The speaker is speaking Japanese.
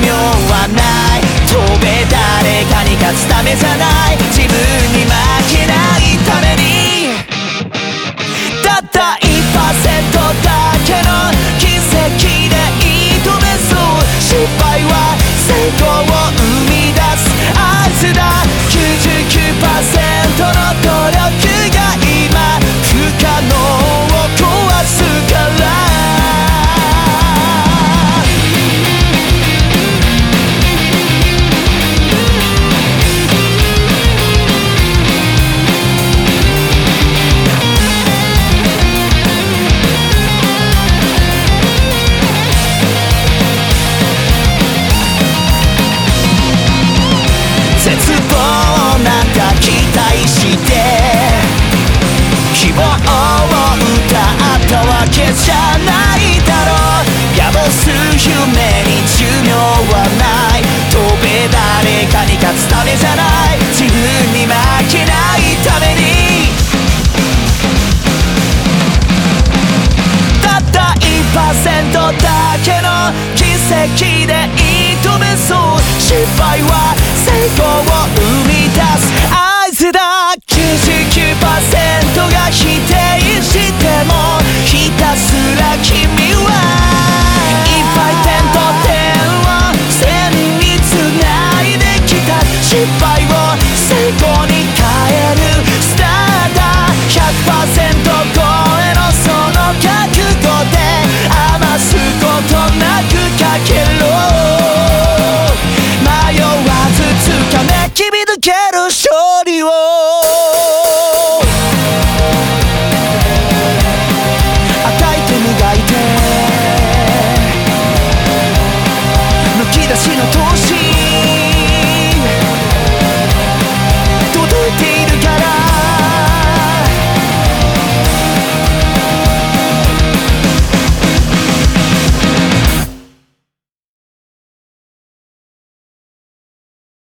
命はない。飛べ誰かに勝つためじゃない。自分に負けないために、たった 1% だけの奇跡で射止めそう。失敗は成功を生み出す合図だ。 99% の努力が今不可能を壊すから。絶望なんか期待して希望を歌ったわけじゃないだろう。野望す夢に寿命はない。飛べ誰かに勝つためじゃない。自分に負けないために、たった 1% だけの奇跡で射止めそう。失敗は成功を